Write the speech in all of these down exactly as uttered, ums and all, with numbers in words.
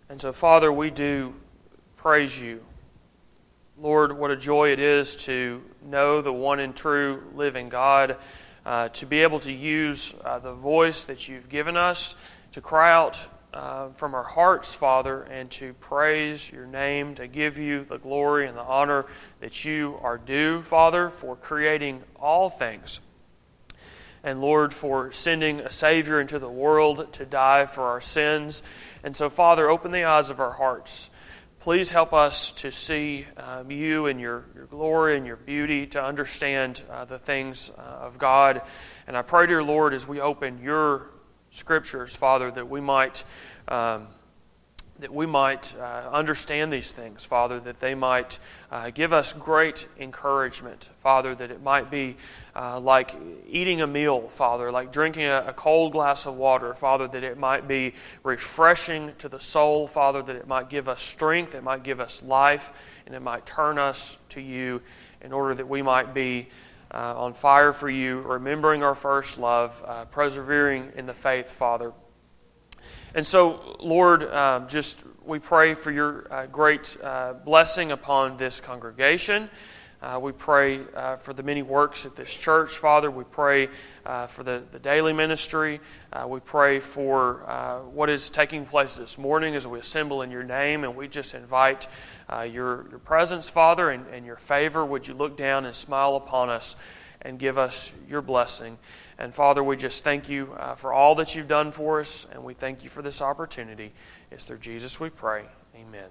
And so, Father, we do praise you. Lord, what a joy it is to know the one and true living God, uh, to be able to use uh, the voice that you've given us to cry out uh, from our hearts, Father, and to praise your name, to give you the glory and the honor that you are due, Father, for creating all things. And Lord, for sending a Savior into the world to die for our sins. And so, Father, open the eyes of our hearts. Please help us to see um, you and your, your glory and your beauty, to understand uh, the things uh, of God. And I pray, dear Lord, as we open your Scriptures, Father, that we might um, that we might uh, understand these things, Father, that they might uh, give us great encouragement, Father, that it might be uh, like eating a meal, Father, like drinking a, a cold glass of water, Father, that it might be refreshing to the soul, Father, that it might give us strength, it might give us life, and it might turn us to you in order that we might be uh, on fire for you, remembering our first love, uh, persevering in the faith, Father. And so, Lord, uh, just we pray for your uh, great uh, blessing upon this congregation. Uh, we pray uh, for the many works at this church, Father. We pray uh, for the, the daily ministry. Uh, we pray for uh, what is taking place this morning as we assemble in your name. And we just invite uh, your, your presence, Father, and, and your favor. Would you look down and smile upon us and give us your blessing? And Father, we just thank you uh, for all that you've done for us, and we thank you for this opportunity. It's through Jesus we pray. Amen.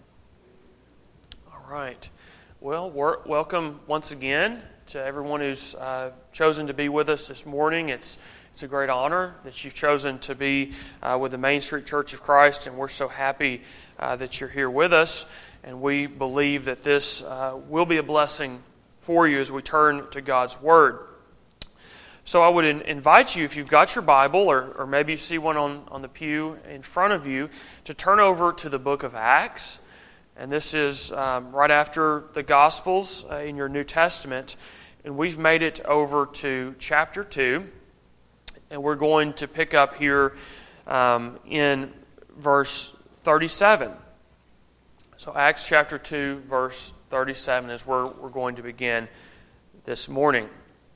All right. Well, we're, welcome once again to everyone who's uh, chosen to be with us this morning. It's it's a great honor that you've chosen to be uh, with the Main Street Church of Christ, and we're so happy uh, that you're here with us. And we believe that this uh, will be a blessing for you as we turn to God's Word. So I would invite you, if you've got your Bible, or, or maybe you see one on, on the pew in front of you, to turn over to the book of Acts. And this is um, right after the Gospels uh, in your New Testament. And we've made it over to chapter two. And we're going to pick up here um, in verse thirty-seven. So Acts chapter two, verse thirty-seven is where we're going to begin this morning.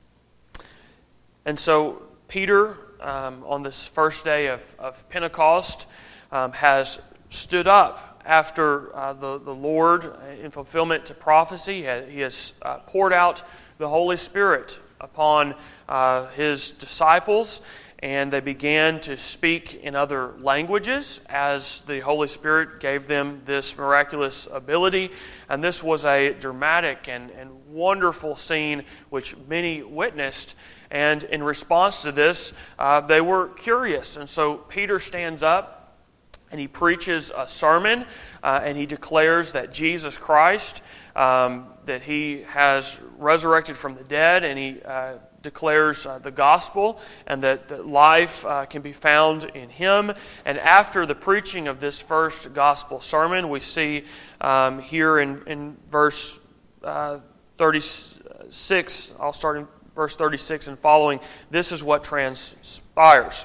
And so Peter, um, on this first day of, of Pentecost, um, has stood up after uh, the, the Lord, in fulfillment to prophecy. He has uh, poured out the Holy Spirit upon uh, his disciples, and they began to speak in other languages as the Holy Spirit gave them this miraculous ability. And this was a dramatic and, and wonderful scene which many witnessed. And in response to this, uh, they were curious. And so Peter stands up and he preaches a sermon uh, and he declares that Jesus Christ, um, that he has resurrected from the dead, and he uh, declares uh, the gospel, and that, that life uh, can be found in him. And after the preaching of this first gospel sermon, we see um, here in, in verse uh, thirty-six, I'll start in verse thirty-six and following, this is what transpires.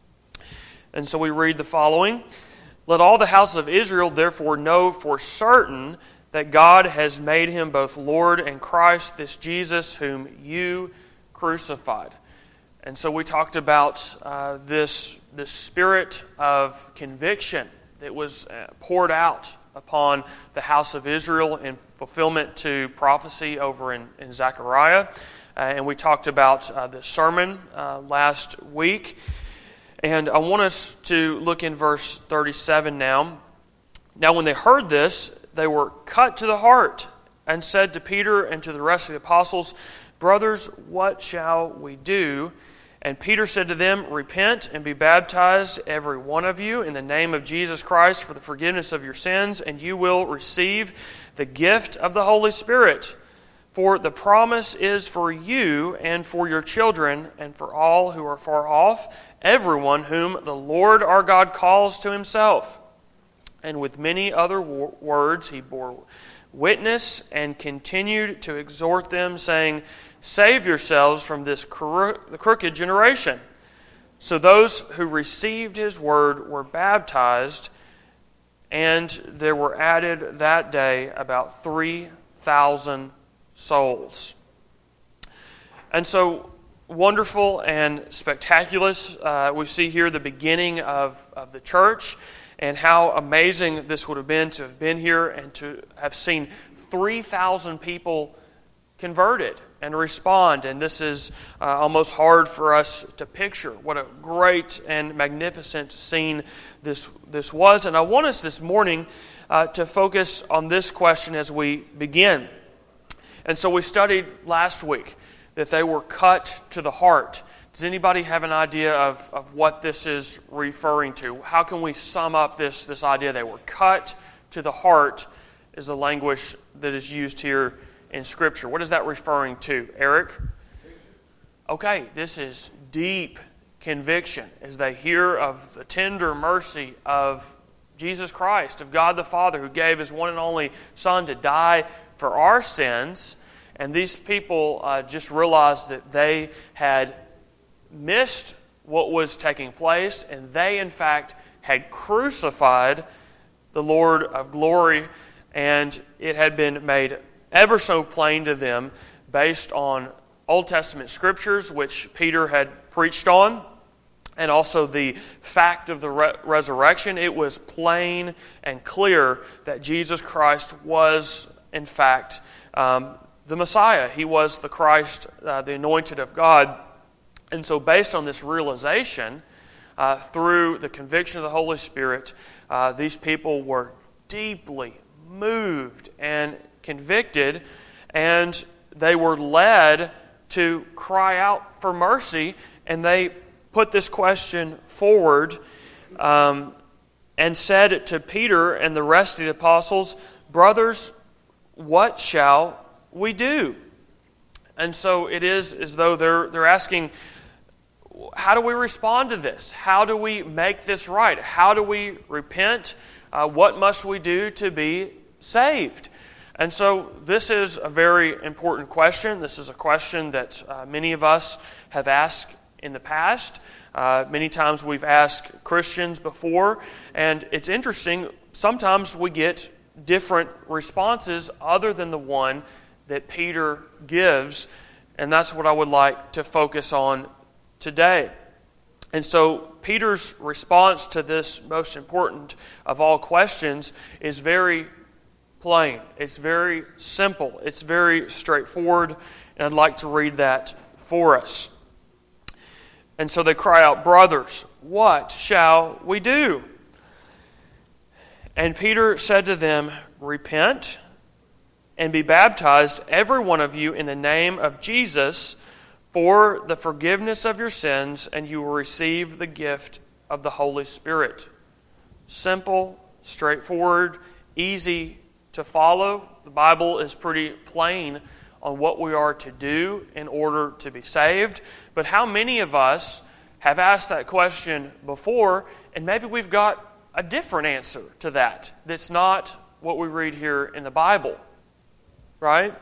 And so we read the following: "Let all the house of Israel therefore know for certain that God has made him both Lord and Christ, this Jesus whom you crucified." And so we talked about uh, this, this spirit of conviction that was poured out upon the house of Israel in fulfillment to prophecy over in, in Zechariah. Uh, and we talked about uh, the sermon uh, last week. And I want us to look in verse thirty-seven now. "Now when they heard this, they were cut to the heart, and said to Peter and to the rest of the apostles, 'Brothers, what shall we do?' And Peter said to them, 'Repent and be baptized, every one of you, in the name of Jesus Christ for the forgiveness of your sins, and you will receive the gift of the Holy Spirit. For the promise is for you and for your children and for all who are far off, everyone whom the Lord our God calls to himself.' And with many other wo- words he bore witness and continued to exhort them, saying, 'Save yourselves from this cro- crooked generation.' So those who received his word were baptized, and there were added that day about three thousand souls. And so, wonderful and spectacular. Uh, we see here the beginning of, of the church, and how amazing this would have been to have been here and to have seen three thousand people converted and respond. And this is uh, almost hard for us to picture what a great and magnificent scene this this was. And I want us this morning uh, to focus on this question as we begin. And so we studied last week that they were cut to the heart. Does anybody have an idea of, of what this is referring to? How can we sum up this, this idea? They were cut to the heart is the language that is used here in Scripture. What is that referring to? Eric? Okay, this is deep conviction as they hear of the tender mercy of Jesus Christ, of God the Father, who gave His one and only Son to die for our sins. And these people uh, just realized that they had missed what was taking place, and they, in fact, had crucified the Lord of glory, and it had been made ever so plain to them based on Old Testament scriptures, which Peter had preached on, and also the fact of the re- resurrection. It was plain and clear that Jesus Christ was, in fact, um, the Messiah. He was the Christ, uh, the anointed of God. And so based on this realization, uh, through the conviction of the Holy Spirit, uh, these people were deeply moved and convicted, and they were led to cry out for mercy, and they put this question forward um, and said to Peter and the rest of the apostles, "Brothers, what shall we do?" And so it is as though they're they're asking, how do we respond to this? How do we make this right? How do we repent? Uh, what must we do to be saved? And so this is a very important question. This is a question that uh, many of us have asked in the past. Uh, many times we've asked Christians before. And it's interesting, sometimes we get different responses other than the one that Peter gives. And that's what I would like to focus on today. And so Peter's response to this most important of all questions is very plain. It's very simple. It's very straightforward. And I'd like to read that for us. And so they cry out, "Brothers, what shall we do?" And Peter said to them, "Repent and be baptized, every one of you, in the name of Jesus, for the forgiveness of your sins, and you will receive the gift of the Holy Spirit." Simple, straightforward, easy to follow. The Bible is pretty plain on what we are to do in order to be saved. But how many of us have asked that question before, and maybe we've got a different answer to that that's not what we read here in the Bible, right?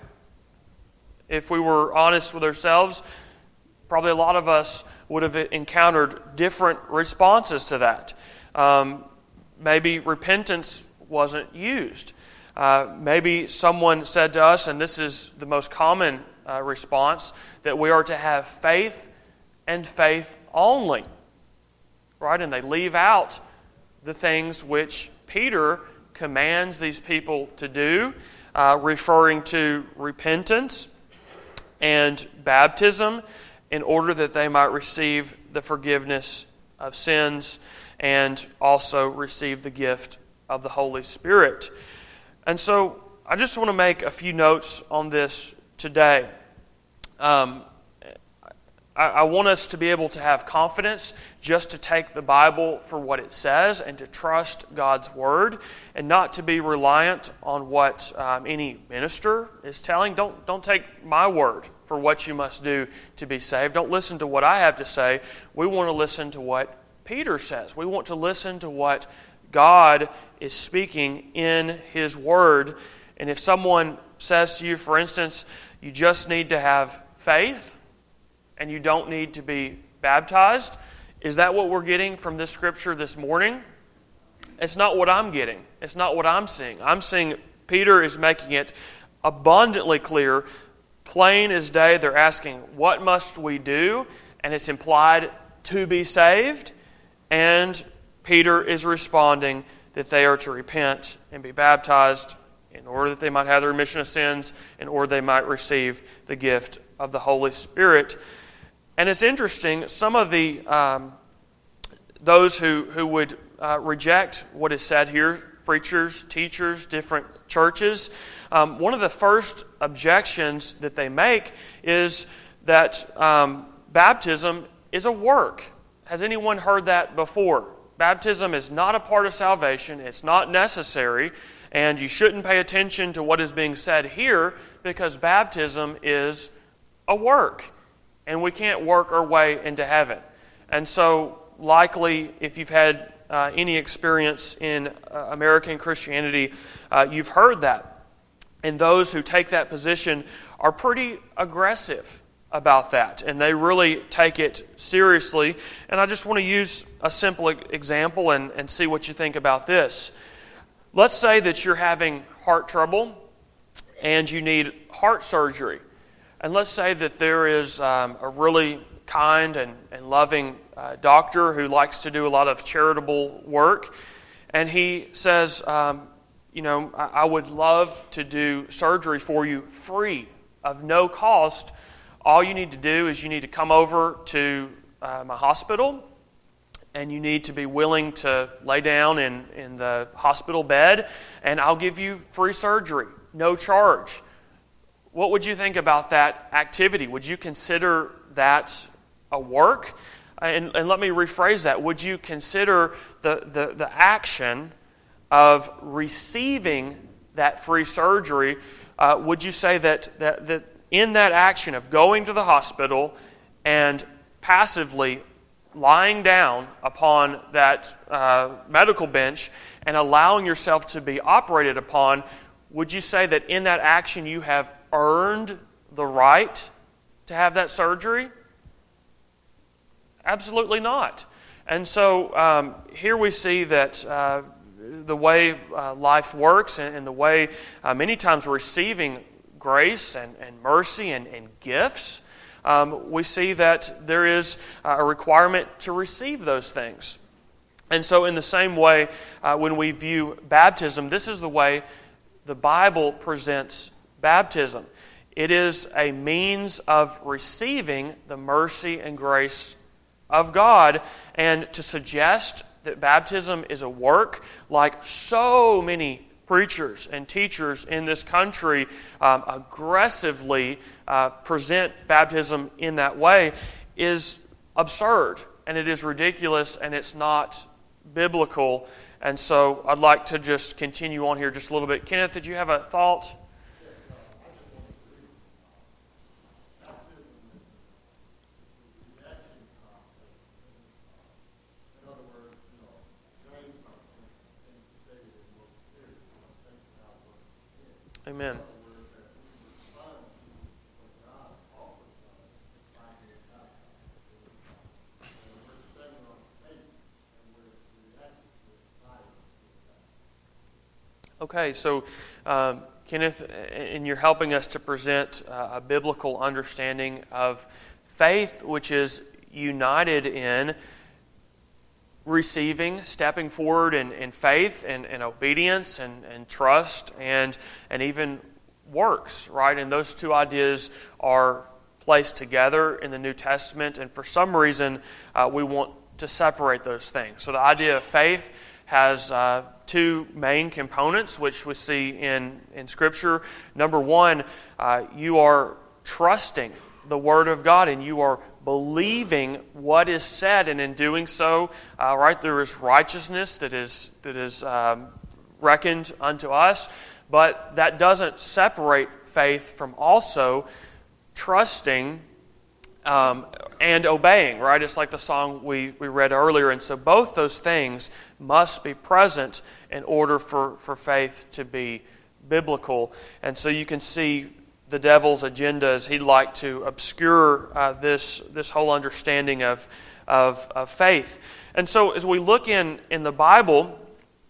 If we were honest with ourselves, probably a lot of us would have encountered different responses to that. Um, maybe repentance wasn't used. Uh, maybe someone said to us, and this is the most common uh, response, that we are to have faith and faith only. Right? And they leave out the things which Peter commands these people to do, uh, referring to repentance and baptism, in order that they might receive the forgiveness of sins and also receive the gift of the Holy Spirit. And so I just want to make a few notes on this today. Um, I, I want us to be able to have confidence just to take the Bible for what it says and to trust God's Word and not to be reliant on what um, any minister is telling. Don't, don't take my word for what you must do to be saved. Don't listen to what I have to say. We want to listen to what Peter says. We want to listen to what God is speaking in His Word. And if someone says to you, for instance, you just need to have faith and you don't need to be baptized, is that what we're getting from this scripture this morning? it's not what I'm getting. It's not what I'm seeing. I'm seeing Peter is making it abundantly clear, plain as day. They're asking, what must we do? And it's implied to be saved. And Peter is responding that they are to repent and be baptized in order that they might have the remission of sins, in order they might receive the gift of the Holy Spirit. And it's interesting, some of the um, those who, who would uh, reject what is said here, preachers, teachers, different churches, um, one of the first objections that they make is that um, baptism is a work. Has anyone heard that before? Baptism is not a part of salvation. It's not necessary. And you shouldn't pay attention to what is being said here because baptism is a work. And we can't work our way into heaven. And so likely, if you've had uh, any experience in uh, American Christianity, uh, you've heard that. And those who take that position are pretty aggressive about that. And they really take it seriously. And I just want to use a simple example and, and see what you think about this. Let's say that you're having heart trouble and you need heart surgery. And let's say that there is um, a really kind and, and loving uh, doctor who likes to do a lot of charitable work. And he says, um, you know, I, I would love to do surgery for you free, of no cost. All you need to do is you need to come over to uh, my hospital, and you need to be willing to lay down in, in the hospital bed, and I'll give you free surgery, no charge. What would you think about that activity? Would you consider that a work? And, and let me rephrase that. Would you consider the, the, the action of receiving that free surgery, uh, would you say that, that, that in that action of going to the hospital and passively lying down upon that uh, medical bench and allowing yourself to be operated upon, would you say that in that action you have earned the right to have that surgery? Absolutely not. And so um, here we see that uh, the way uh, life works and, and the way uh, many times we're receiving grace and, and mercy and, and gifts, um, we see that there is a requirement to receive those things. And so in the same way, uh, when we view baptism, this is the way the Bible presents baptism. It is a means of receiving the mercy and grace of God. And to suggest that baptism is a work, like so many preachers and teachers in this country um, aggressively uh, present baptism in that way, is absurd, and it is ridiculous, and it's not biblical. And so I'd like to just continue on here just a little bit. Kenneth, did you have a thought? Amen. Okay, so um, Kenneth, and you're helping us to present uh, a biblical understanding of faith, which is united in receiving, stepping forward in, in faith and, and obedience and, and trust and and even works, right? And those two ideas are placed together in the New Testament, and for some reason uh, we want to separate those things. So the idea of faith has uh, two main components, which we see in, in Scripture. Number one, uh, you are trusting the Word of God, and you are believing what is said, and in doing so, uh, right, there is righteousness that is that is um, reckoned unto us. But that doesn't separate faith from also trusting um, and obeying, right? It's like the song we, we read earlier. And so both those things must be present in order for, for faith to be biblical. And so you can see the devil's agenda is he'd like to obscure uh, this this whole understanding of, of of faith. And so as we look in, in the Bible,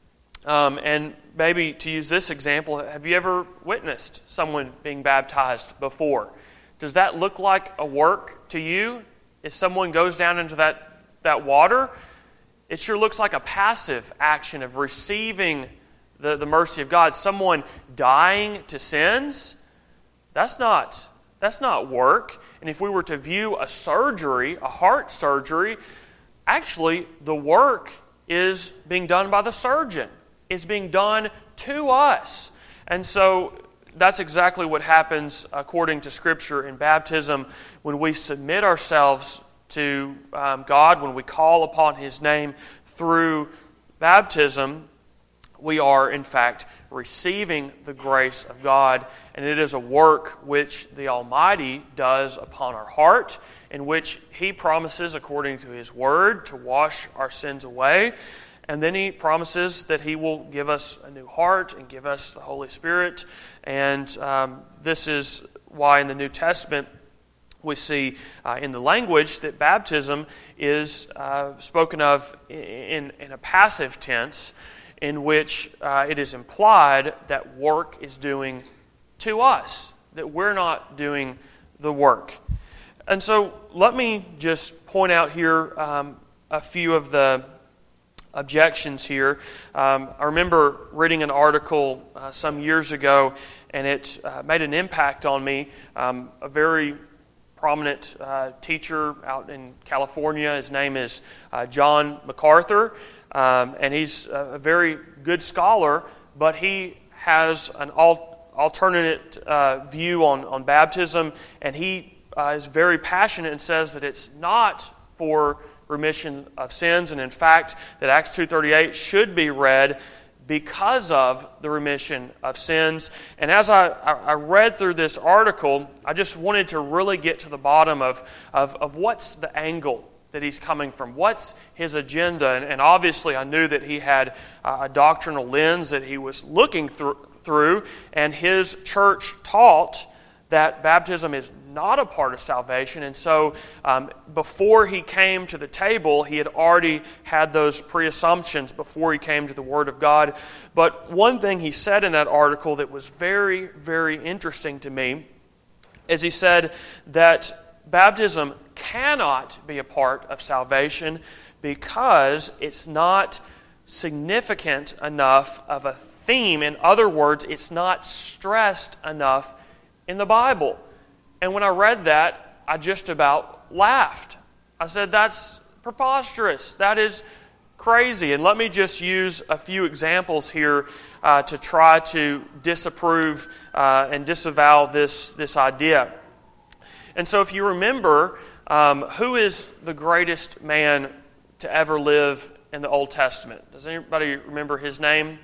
Um, and maybe to use this example, have you ever witnessed someone being baptized before? Does that look like a work to you? If someone goes down into that, that water, it sure looks like a passive action of receiving the, the mercy of God. Someone dying to sins, that's not, that's not work. And if we were to view a surgery, a heart surgery, actually the work is being done by the surgeon. It's being done to us. And so that's exactly what happens according to Scripture in baptism. When we submit ourselves to um, God, when we call upon His name through baptism, we are in fact receiving the grace of God, and it is a work which the Almighty does upon our heart, in which He promises, according to His Word, to wash our sins away. And then He promises that He will give us a new heart and give us the Holy Spirit. And um, this is why in the New Testament we see uh, in the language that baptism is uh, spoken of in, in a passive tense, in which uh, it is implied that work is doing to us, that we're not doing the work. And so let me just point out here um, a few of the objections here. Um, I remember reading an article uh, some years ago, and it uh, made an impact on me. Um, a very prominent uh, teacher out in California, his name is uh, John MacArthur, um, and he's a very good scholar, but he has an al- alternate uh, view on, on baptism, and he uh, is very passionate and says that it's not for remission of sins, and in fact that Acts two thirty-eight should be read because of the remission of sins. And as I, I read through this article, I just wanted to really get to the bottom of, of, of what's the angle that he's coming from. What's his agenda? And, and obviously I knew that he had a doctrinal lens that he was looking through, through, and his church taught that baptism is not a part of salvation. And so um, before he came to the table, he had already had those pre-assumptions before he came to the Word of God. But one thing he said in that article that was very, very interesting to me is he said that baptism cannot be a part of salvation because it's not significant enough of a theme. In other words, it's not stressed enough in the Bible. And when I read that, I just about laughed. I said, that's preposterous. That is crazy. And let me just use a few examples here uh, to try to disapprove uh, and disavow this, this idea. And so if you remember, um, who is the greatest man to ever live in the Old Testament? Does anybody remember his name?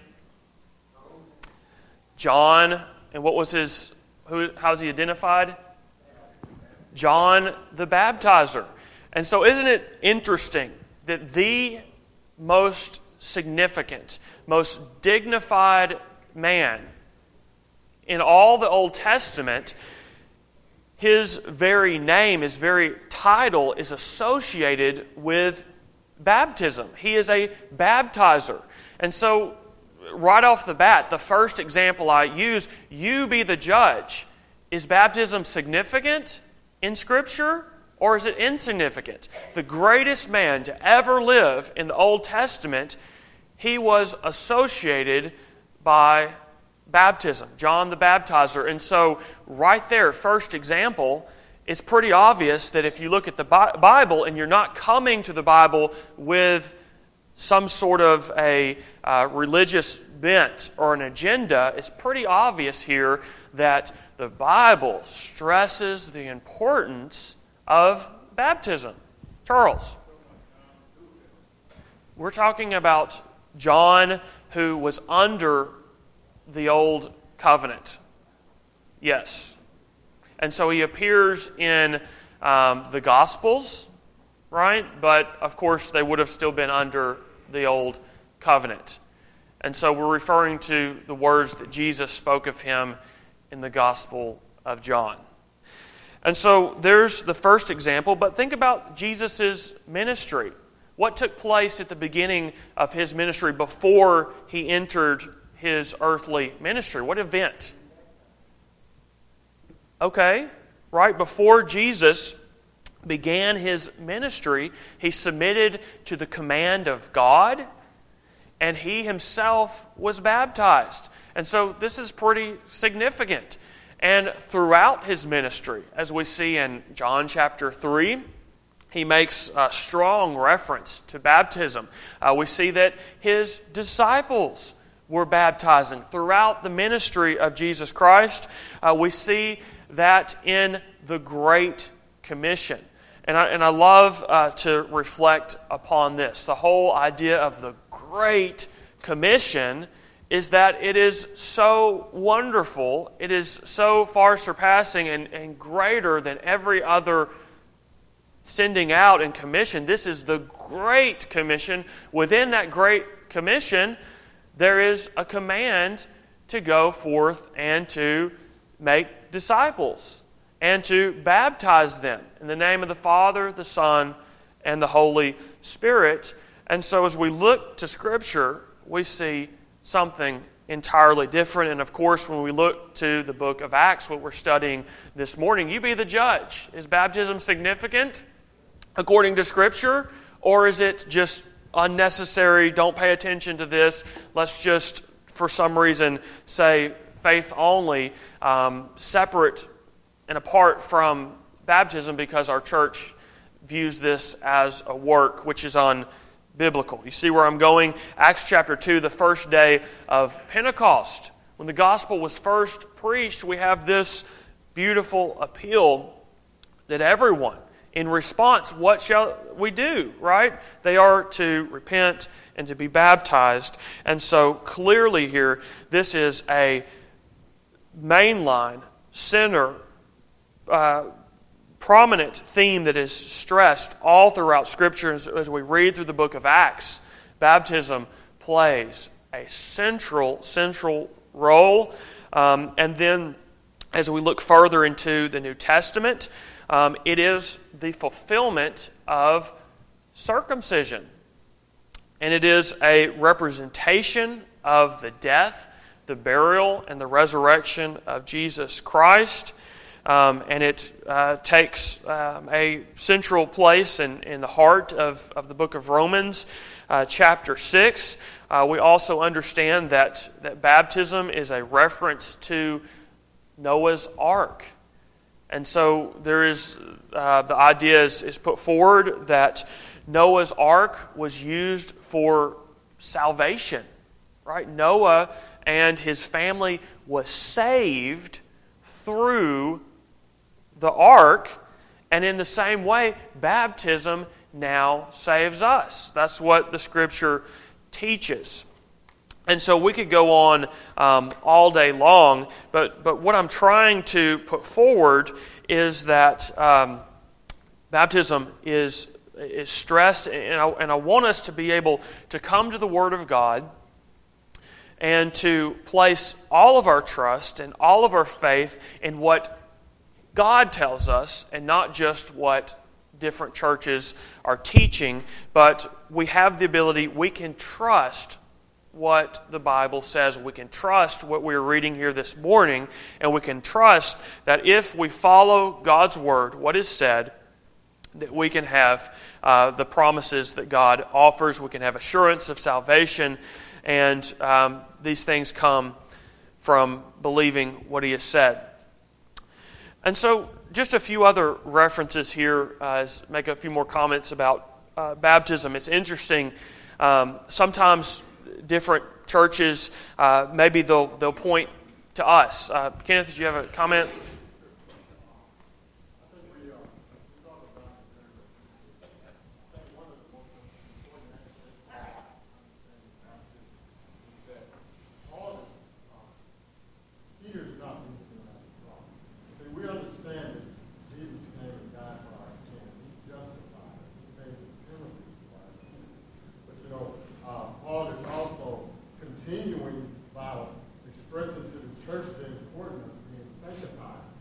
John. And what was his, who? How is he identified? John the Baptizer. And so isn't it interesting that the most significant, most dignified man in all the Old Testament, his very name, his very title is associated with baptism. He is a baptizer. And so right off the bat, the first example I use, you be the judge. Is baptism significant in Scripture, or is it insignificant? The greatest man to ever live in the Old Testament, he was associated by baptism, John the Baptizer. And so right there, first example, it's pretty obvious that if you look at the Bible and you're not coming to the Bible with some sort of a uh, religious bent or an agenda, it's pretty obvious here that the Bible stresses the importance of baptism. Charles, we're talking about John who was under the old covenant. Yes. And so he appears in um, the Gospels, right? But of course they would have still been under the old covenant. And so we're referring to the words that Jesus spoke of him in the Gospel of John. And so there's the first example, but think about Jesus' ministry. What took place at the beginning of his ministry before he entered his earthly ministry? What event? Okay, right before Jesus began his ministry, he submitted to the command of God, and he himself was baptized. And so this is pretty significant. And throughout his ministry, as we see in John chapter three, he makes a strong reference to baptism. Uh, we see that his disciples were baptizing throughout the ministry of Jesus Christ. Uh, we see that in the Great Commission. And I, and I love uh, to reflect upon this. The whole idea of the Great Commission is that it is so wonderful, it is so far surpassing and, and greater than every other sending out and commission. This is the Great Commission. Within that Great Commission, there is a command to go forth and to make disciples and to baptize them in the name of the Father, the Son, and the Holy Spirit. And so as we look to Scripture, we see something entirely different. And of course, when we look to the book of Acts, what we're studying this morning, you be the judge. Is baptism significant according to Scripture? Or is it just unnecessary, don't pay attention to this, let's just, for some reason, say faith only, um, separate and apart from baptism because our church views this as a work which is unbiblical. You see where I'm going? Acts chapter two, the first day of Pentecost. When the gospel was first preached, we have this beautiful appeal that everyone, in response, what shall we do, right? They are to repent and to be baptized. And so clearly here, this is a mainline, center, uh, prominent theme that is stressed all throughout Scripture. As, as we read through the book of Acts, baptism plays a central, central role. Um, and then as we look further into the New Testament, Um, it is the fulfillment of circumcision. And it is a representation of the death, the burial, and the resurrection of Jesus Christ. Um, and it uh, takes um, a central place in, in the heart of, of the book of Romans, uh, chapter six. Uh, we also understand that, that baptism is a reference to Noah's Ark. And so there is, uh, the idea is, is put forward that Noah's Ark was used for salvation, right? Noah and his family was saved through the ark, and in the same way, baptism now saves us. That's what the Scripture teaches. And so we could go on um, all day long, but, but what I'm trying to put forward is that um, baptism is, is stressed, and I, and I want us to be able to come to the Word of God and to place all of our trust and all of our faith in what God tells us and not just what different churches are teaching, but we have the ability, we can trust what the Bible says. We can trust what we're reading here this morning, and we can trust that if we follow God's Word, what is said, that we can have uh, the promises that God offers. We can have assurance of salvation, and um, these things come from believing what He has said. And so, just a few other references here, uh, as make a few more comments about uh, baptism. It's interesting. Um, sometimes different churches, uh, maybe they'll they'll point to us. Uh, Kenneth, did you have a comment? Continuing by expressing to the church the importance of being sanctified.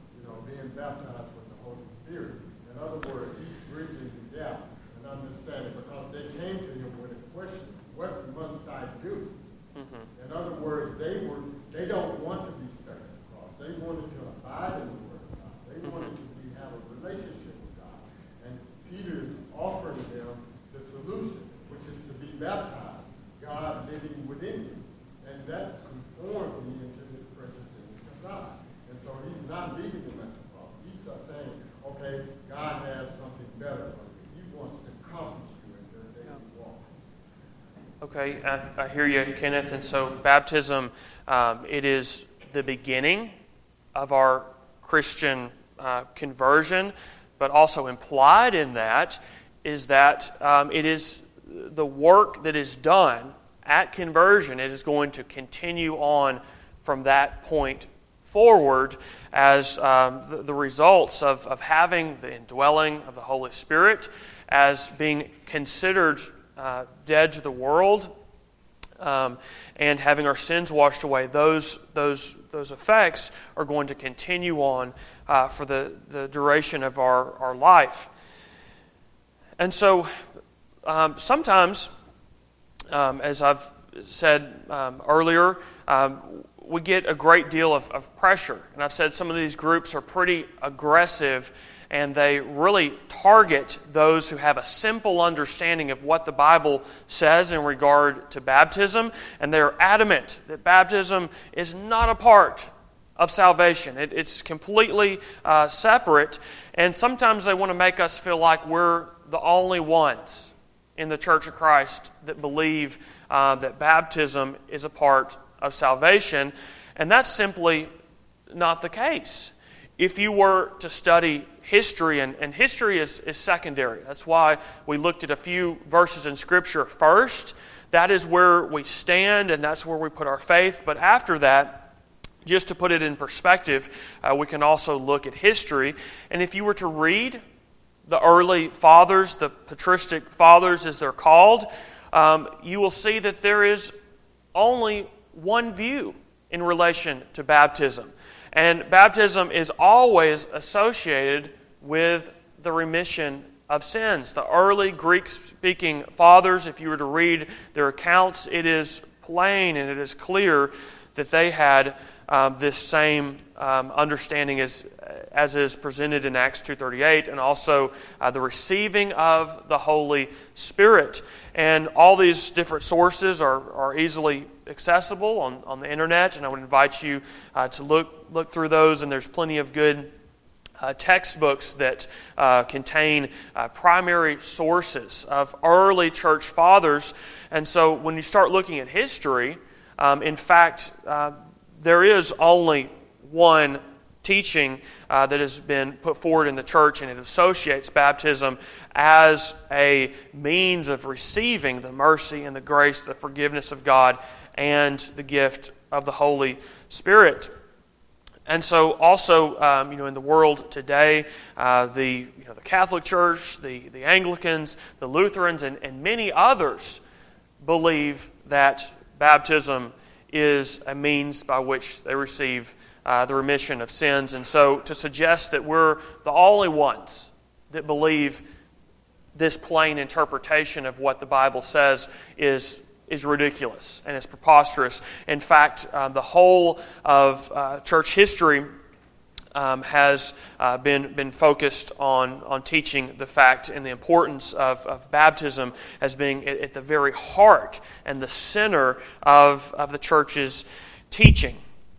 Okay, I, I hear you, Kenneth. And so baptism, um, it is the beginning of our Christian uh, conversion, but also implied in that is that um, it is the work that is done at conversion. It is going to continue on from that point forward as um, the, the results of, of having the indwelling of the Holy Spirit, as being considered uh, dead to the world, um, and having our sins washed away. Those those those effects are going to continue on uh, for the, the duration of our, our life. And so um, sometimes, um, as I've said um, earlier, um, we get a great deal of, of pressure. And I've said some of these groups are pretty aggressive, and they really target those who have a simple understanding of what the Bible says in regard to baptism. And they're adamant that baptism is not a part of salvation. It, it's completely uh, separate. And sometimes they want to make us feel like we're the only ones in the Church of Christ that believe uh, that baptism is a part of salvation, and that's simply not the case. If you were to study history, and, and history is, is secondary. That's why we looked at a few verses in Scripture first. That is where we stand, and that's where we put our faith. But after that, just to put it in perspective, uh, we can also look at history. And if you were to read the early fathers, the patristic fathers as they're called, um, you will see that there is only one view in relation to baptism. And baptism is always associated with the remission of sins. The early Greek-speaking fathers, if you were to read their accounts, it is plain and it is clear that they had um, this same um, understanding as as is presented in Acts two thirty-eight, and also uh, the receiving of the Holy Spirit. And all these different sources are, are easily accessible on, on the internet, and I would invite you uh, to look look through those, and there's plenty of good uh, textbooks that uh, contain uh, primary sources of early church fathers. And so when you start looking at history, um, in fact, uh, there is only one teaching uh, that has been put forward in the church, and it associates baptism as a means of receiving the mercy and the grace, the forgiveness of God, and the gift of the Holy Spirit. And so, also, um, you know, in the world today, uh, the you know the Catholic Church, the the Anglicans, the Lutherans, and, and many others believe that baptism is a means by which they receive uh, the remission of sins. And so, to suggest that we're the only ones that believe this plain interpretation of what the Bible says is is ridiculous and it's preposterous. In fact, uh, the whole of uh, church history um, has uh, been been focused on on teaching the fact and the importance of, of baptism as being at, at the very heart and the center of of the church's teaching.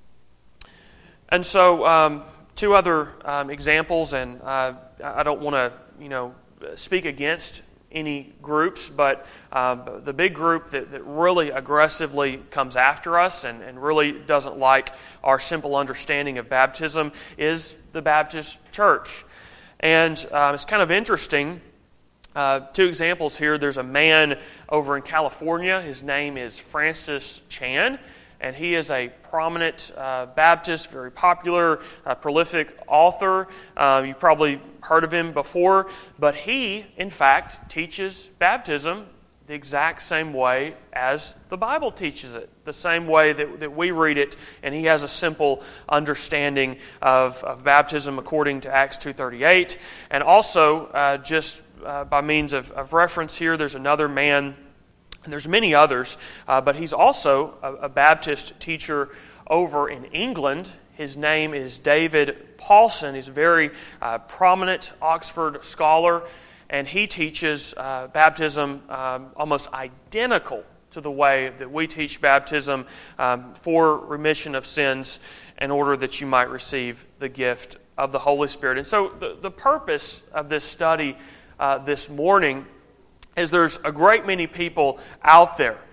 And so, um, two other um, examples, and uh, I don't want to you know speak against any groups, but um, the big group that, that really aggressively comes after us and, and really doesn't like our simple understanding of baptism is the Baptist Church. And um, it's kind of interesting. Uh, two examples here. There's a man over in California. His name is Francis Chan, and he is a prominent uh, Baptist, very popular, uh, prolific author. Uh, you've probably heard of him before, but he, in fact, teaches baptism the exact same way as the Bible teaches it, the same way that, that we read it, and he has a simple understanding of, of baptism according to Acts two thirty-eight. And also, uh, just uh, by means of, of reference here, there's another man, and there's many others, uh, but he's also a, a Baptist teacher over in England. His name is David Paulson. He's a very uh, prominent Oxford scholar, and he teaches uh, baptism um, almost identical to the way that we teach baptism um, for remission of sins in order that you might receive the gift of the Holy Spirit. And so the, the purpose of this study uh, this morning is there's a great many people out there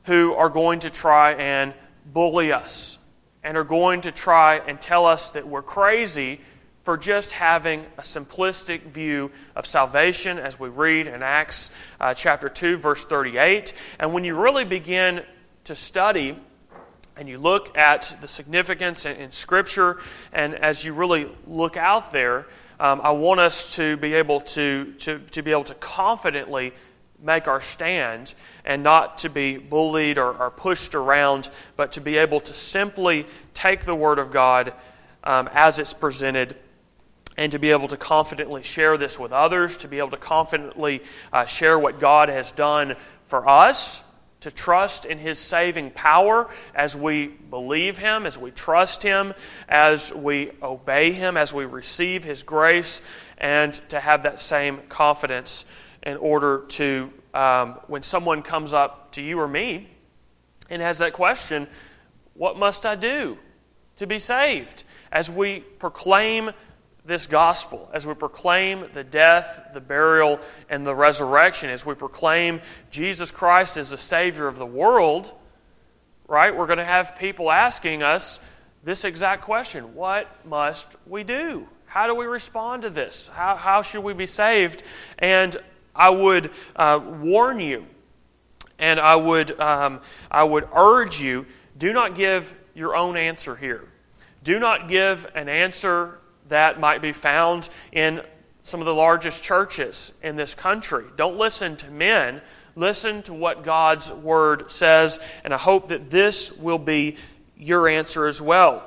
who are going to try and bully us and are going to try and tell us that we're crazy for just having a simplistic view of salvation, as we read in Acts uh, chapter two, verse thirty-eight. And when you really begin to study and you look at the significance in, in Scripture, and as you really look out there, um, I want us to be able to, to, to be able to confidently make our stand and not to be bullied or, or pushed around, but to be able to simply take the Word of God um, as it's presented, and to be able to confidently share this with others, to be able to confidently uh, share what God has done for us, to trust in His saving power as we believe Him, as we trust Him, as we obey Him, as we receive His grace, and to have that same confidence in order to, um, when someone comes up to you or me and has that question, what must I do to be saved? As we proclaim this gospel, as we proclaim the death, the burial, and the resurrection, as we proclaim Jesus Christ as the Savior of the world, right, we're going to have people asking us this exact question: what must we do? How do we respond to this? How, how should we be saved? And I would uh, warn you, and I would, um, I would urge you, do not give your own answer here. Do not give an answer that might be found in some of the largest churches in this country. Don't listen to men. Listen to what God's Word says, and I hope that this will be your answer as well.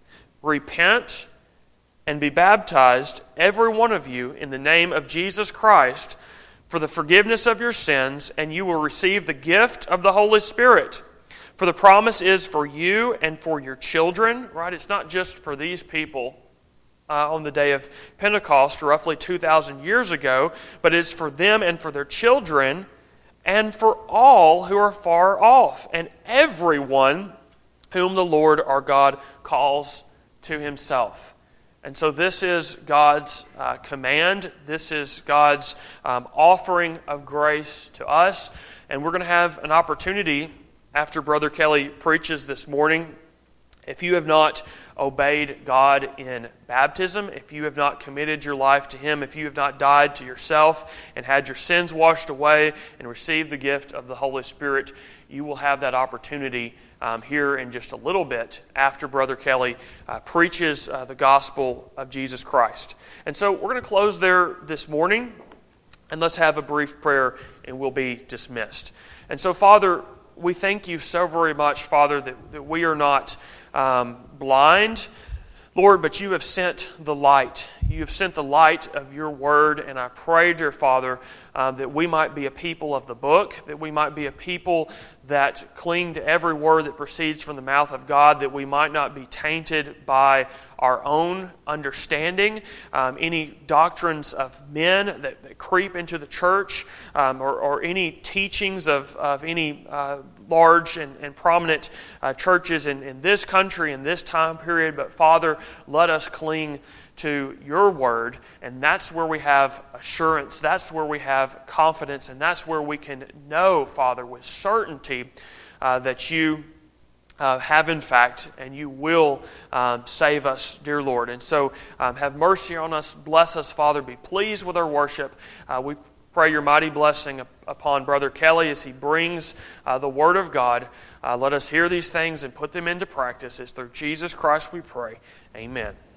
Repent and be baptized, every one of you, in the name of Jesus Christ, for the forgiveness of your sins, and you will receive the gift of the Holy Spirit. For the promise is for you and for your children, right? It's not just for these people Uh, on the day of Pentecost, roughly two thousand years ago, but it's for them and for their children and for all who are far off, and everyone whom the Lord our God calls to Himself. And so this is God's uh, command. This is God's um, offering of grace to us. And we're going to have an opportunity after Brother Kelly preaches this morning. If you have not obeyed God in baptism, if you have not committed your life to Him, if you have not died to yourself and had your sins washed away and received the gift of the Holy Spirit, you will have that opportunity um, here in just a little bit after Brother Kelly uh, preaches uh, the gospel of Jesus Christ. And so we're going to close there this morning, and let's have a brief prayer and we'll be dismissed. And so, Father, we thank You so very much, Father, that, that we are not um, blind, Lord, but You have sent the light. You have sent the light of Your Word, and I pray, dear Father, uh, that we might be a people of the book, that we might be a people that cling to every word that proceeds from the mouth of God, that we might not be tainted by our own understanding, um, any doctrines of men that, that creep into the church, um, or, or any teachings of, of any uh, large and, and prominent uh, churches in, in this country, in this time period. But Father, let us cling to Your Word, and that's where we have assurance, that's where we have confidence, and that's where we can know, Father, with certainty uh, that You uh, have in fact, and You will um, save us, dear Lord. And so um, have mercy on us, bless us, Father, be pleased with our worship. Uh, we pray Your mighty blessing upon Brother Kelly as he brings uh, the Word of God. Uh, let us hear these things and put them into practice. It's through Jesus Christ we pray. Amen.